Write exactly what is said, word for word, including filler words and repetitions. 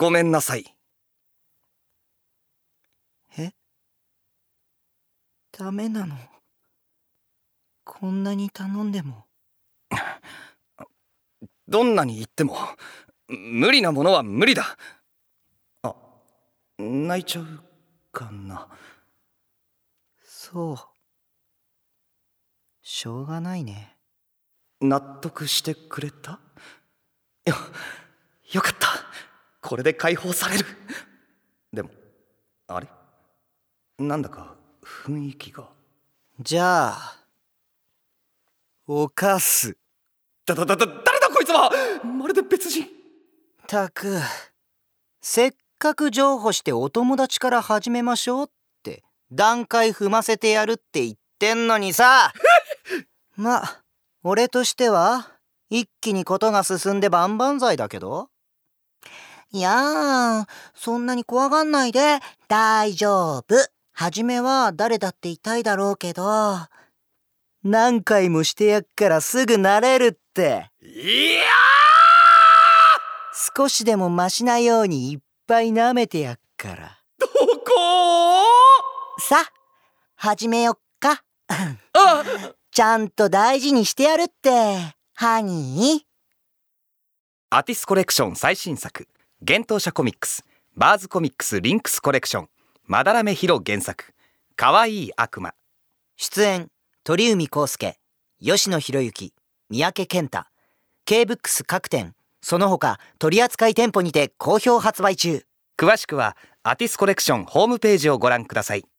ごめんなさい。 え？ダメなの？こんなに頼んでも。 どんなに言っても無理なものは無理だ。あ、泣いちゃうかな。 そう。しょうがないね。 納得してくれた？よ、よかった。これで解放される。でも、あれ？なんだか雰囲気が。 じゃあ、犯す。 だだだだ、誰だこいつは！まるで別人。 たく、せっかく譲歩してお友達から始めましょうって段階踏ませてやるって言ってんのにさ。ま、俺としては一気にことが進んで万々歳だけど。いやー、そんなに怖がんないで。大丈夫。初めは誰だって痛いだろうけど、何回もしてやっからすぐ慣れるって。 いやー！少しでもマシなようにいっぱい舐めてやっから。 どこさ、始めよっか。 あちゃんと大事にしてやるって、ハニー。 アティスコレクション最新作、幻冬舎コミックス、バーズコミックスリンクスコレクション、まだらめヒロ原作、かわいい悪魔。 出演、鳥海浩介、吉野博之、三宅健太。K-ブックス各店、その他取扱店舗にて好評発売中。 詳しくはアティスコレクションホームページをご覧ください。